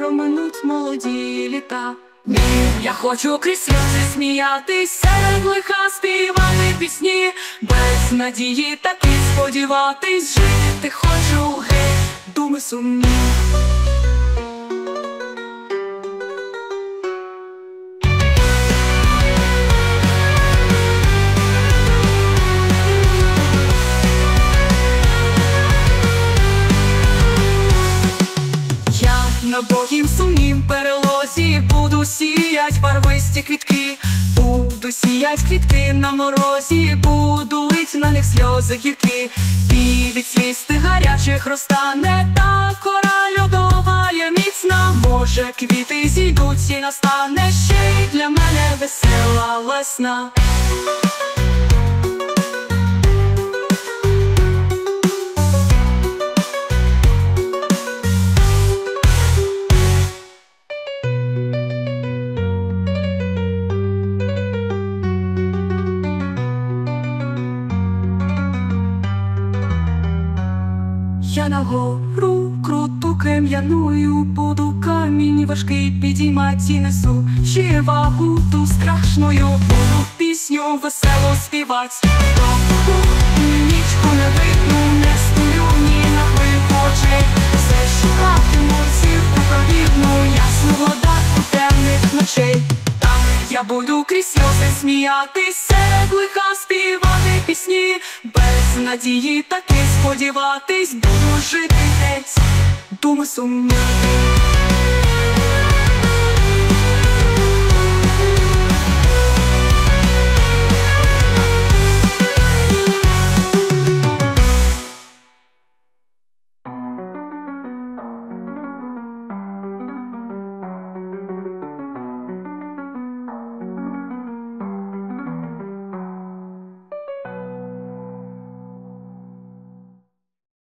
проминуть молоді літа. Ні, я хочу крізь сльози сміятись, серед лиха співати пісні, без надії таки сподіватись, жити хочу, геть, думи сумні. На богім сумнім перелозі буду сіять барвисті квітки, буду сіять квітки на морозі, буду лить на них сльози гіркі, і від сліз тих гарячих розтане та кора льодова є міцна. Може, квіти зійдуть і настане ще й для мене весела весна. Я на гору круту крем'яною буду камінь важкий підіймать і несу ще вагу ту страшною, буду пісню весело співать. Довгу нічку не видну, не стою ні на хвильку очей, все шукатиму зірку провідну, ясну водаку темних ночей. Там я буду крізь сльози сміятись, серед лиха співати пісні, без надії таки сподіватись, буду жити геть, думи сумні.